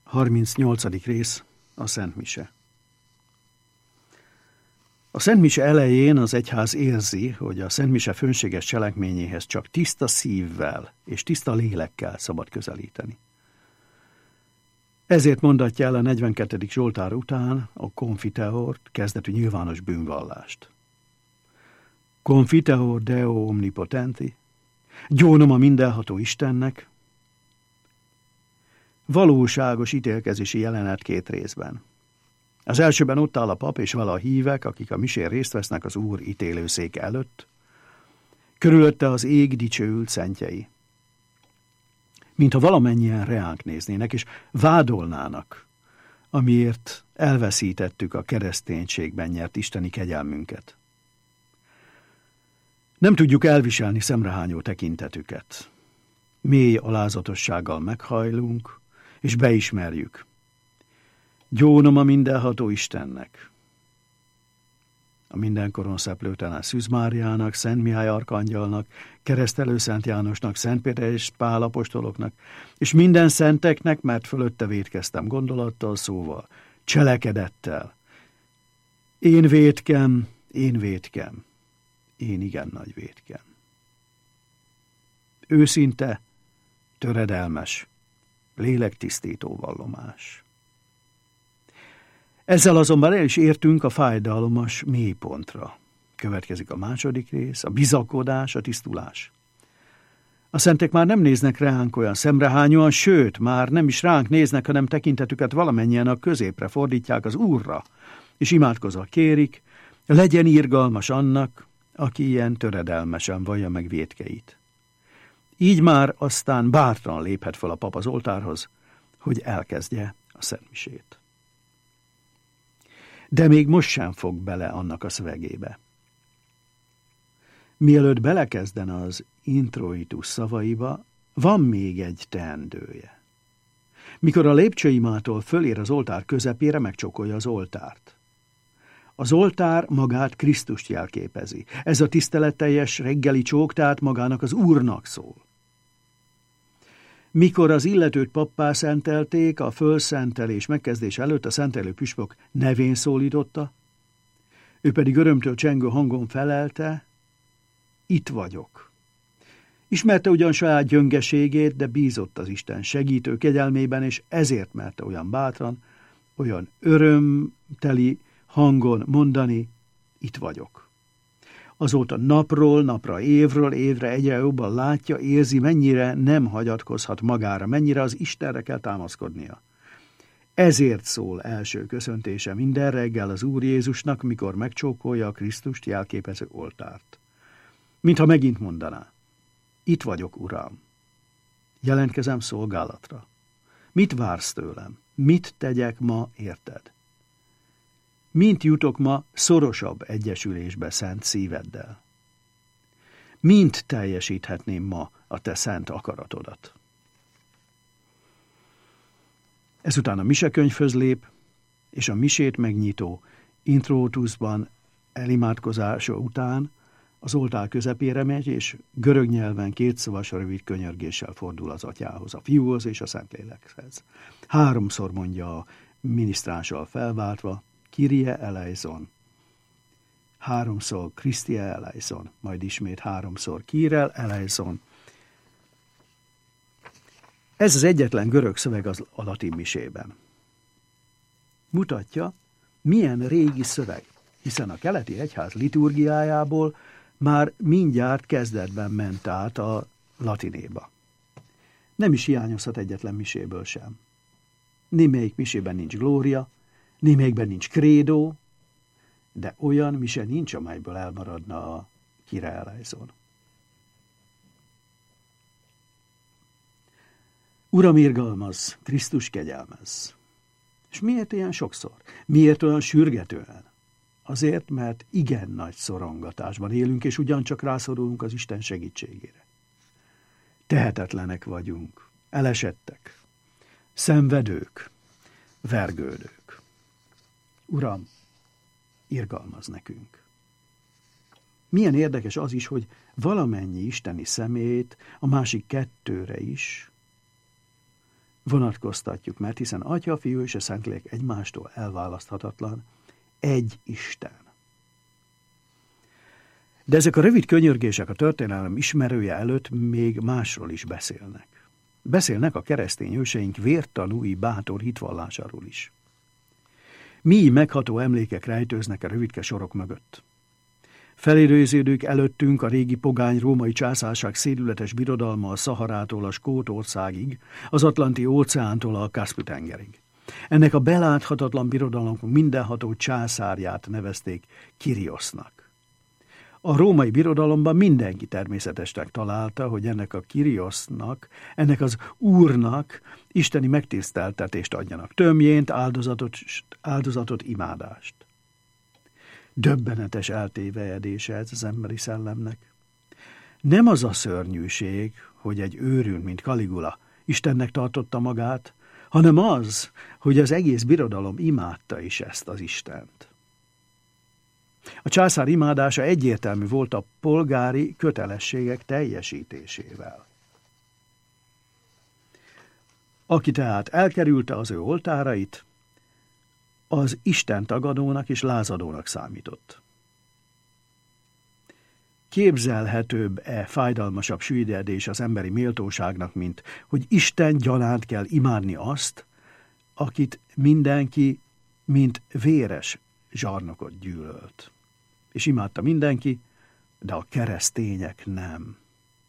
38. rész, a Szent Mise. A Szent Mise elején az egyház érzi, hogy a Szent Mise fönséges cselekményéhez csak tiszta szívvel és tiszta lélekkel szabad közelíteni. Ezért mondatja el a 42. Zsoltár után a Confiteor kezdetű nyilvános bűnvallást. Confiteor Deo omnipotenti, gyónom a mindenható Istennek. Valóságos ítélkezési jelenet két részben. Az elsőben ott áll a pap és vele a hívek, akik a misén részt vesznek az Úr ítélőszéke előtt. Körülötte az ég dicsőült szentjei. Mintha valamennyien reánk néznének, és vádolnának, amiért elveszítettük a kereszténységben nyert isteni kegyelmünket. Nem tudjuk elviselni szemrehányó tekintetüket. Mély alázatossággal meghajlunk, és beismerjük. Gyónom a mindenható Istennek. A mindenkoron szeplőtelen Szűz Máriának, Szent Mihály arkangyalnak, Keresztelő Szent Jánosnak, Szent Péter és Pál apostoloknak, és minden szenteknek, mert fölötte vétkeztem gondolattal, szóval, cselekedettel. Én vétkem, én igen nagy vétkem. Őszinte, töredelmes, lélektisztító vallomás. Ezzel azonban el is értünk a fájdalmas mélypontra. Következik a második rész, a bizakodás, a tisztulás. A szentek már nem néznek ránk olyan szemrehányóan, sőt, már nem is ránk néznek, hanem tekintetüket valamennyien a középre fordítják az Úrra, és imádkozva kérik, legyen irgalmas annak, aki ilyen töredelmesen vallja meg vétkeit. Így már aztán bátran léphet fel a pap az oltárhoz, hogy elkezdje a szentmisét. De még most sem fog bele annak a szövegébe. Mielőtt belekezdene az introitus szavaiba, van még egy teendője. Mikor a lépcsőimától fölér az oltár közepére, megcsókolja az oltárt. Az oltár magát Krisztust jelképezi. Ez a tiszteletteljes reggeli csók, tehát magának az Úrnak szól. Mikor az illetőt pappá szentelték, a fölszentelés megkezdése előtt a szentelő püspök nevén szólította, ő pedig örömtől csengő hangon felelte, itt vagyok. Ismerte ugyan saját gyöngeségét, de bízott az Isten segítő kegyelmében, és ezért merte olyan bátran, olyan örömteli hangon mondani, itt vagyok. Azóta napról napra, évről évre egyre jobban látja, érzi, mennyire nem hagyatkozhat magára, mennyire az Istenre kell támaszkodnia. Ezért szól első köszöntése minden reggel az Úr Jézusnak, mikor megcsókolja a Krisztust jelképező oltárt. Mintha megint mondaná, itt vagyok, Uram, jelentkezem szolgálatra. Mit vársz tőlem? Mit tegyek ma érted? Mint jutok ma szorosabb egyesülésbe szent szíveddel? Mint teljesíthetném ma a te szent akaratodat? Ezután a misekönyvhöz lép, és a misét megnyitó introitusban elimádkozása után az oltár közepére megy, és görög nyelven kétszavas rövid könyörgéssel fordul az Atyához, a Fiúhoz és a Szentlélekhez. 3-szor mondja a minisztránssal felváltva, Kyrie eleison, 3-szor Christie eleison, majd ismét 3-szor Kyrel eleison. Ez az egyetlen görög szöveg a latin misében. Mutatja, milyen régi szöveg, hiszen a keleti egyház liturgiájából már mindjárt kezdetben ment át a latinéba. Nem is hiányozhat egyetlen miséből sem. Némelyik misében nincs glória, némelyikben nincs credo, de olyan mise nincs, amelyből elmaradna a Kyrie eleison. Uram, irgalmaz, Krisztus kegyelmez. És miért ilyen sokszor? Miért olyan sürgetően? Azért, mert igen nagy szorongatásban élünk, és ugyancsak rászorulunk az Isten segítségére. Tehetetlenek vagyunk, elesettek, szenvedők, vergődők. Uram, irgalmaz nekünk. Milyen érdekes az is, hogy valamennyi isteni szemét a másik kettőre is vonatkoztatjuk, mert hiszen Atya, Fiú és a Szentlélek egymástól elválaszthatatlan egy Isten. De ezek a rövid könyörgések a történelem ismerője előtt még másról is beszélnek. Beszélnek a keresztény őseink vértanúi bátor hitvallásáról is. Mély megható emlékek rejtőznek a rövidke sorok mögött. Felidéződők előttünk a régi pogány római császárság szédületes birodalma a Szaharától a Skótországig, az Atlanti óceántól a Kaszpi-tengerig. Ennek a beláthatatlan birodalomnak mindenható császárját nevezték Kiriosznak. A római birodalomban mindenki természetesnek találta, hogy ennek a Kiriosznak, ennek az úrnak isteni megtiszteltetést adjanak, tömjént, áldozatot, imádást. Döbbenetes eltévejedése ez az emberi szellemnek. Nem az a szörnyűség, hogy egy őrült, mint Kaligula, Istennek tartotta magát, hanem az, hogy az egész birodalom imádta is ezt az Istent. A császár imádása egyértelmű volt a polgári kötelességek teljesítésével. Aki tehát elkerülte az ő oltárait, az Isten tagadónak és lázadónak számított. Képzelhetőbb-e fájdalmasabb süllyedés az emberi méltóságnak, mint hogy Isten gyanánt kell imádni azt, akit mindenki, mint véres zsarnokot gyűlölt. És imádta mindenki, de a keresztények nem.